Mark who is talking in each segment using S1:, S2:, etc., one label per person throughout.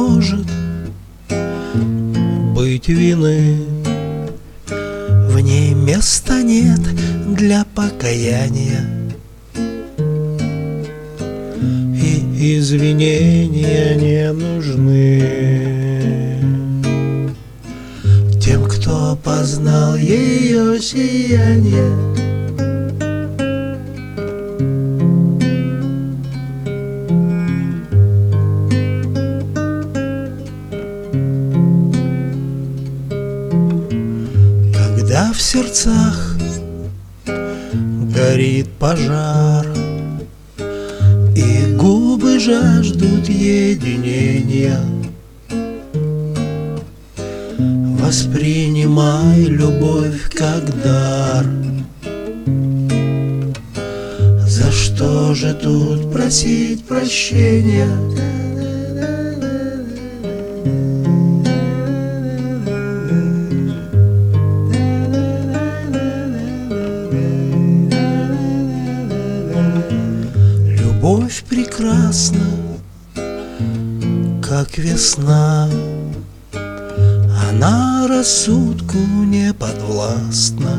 S1: может быть вины, в ней места нет для покаяния, и извинения не нужны тем, кто познал ее сияние. Когда в сердцах горит пожар, и губы жаждут единения, воспринимай любовь как дар. За что же тут просить прощения? Любовь прекрасна, как весна, она рассудку не подвластна.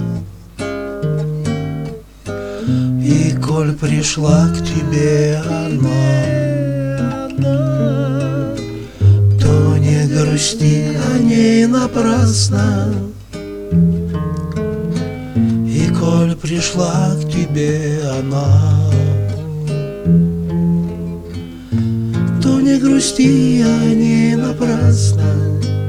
S1: И коль пришла к тебе она, то не грусти о ней напрасно. И коль пришла к тебе она, то не грусти о ней напрасно.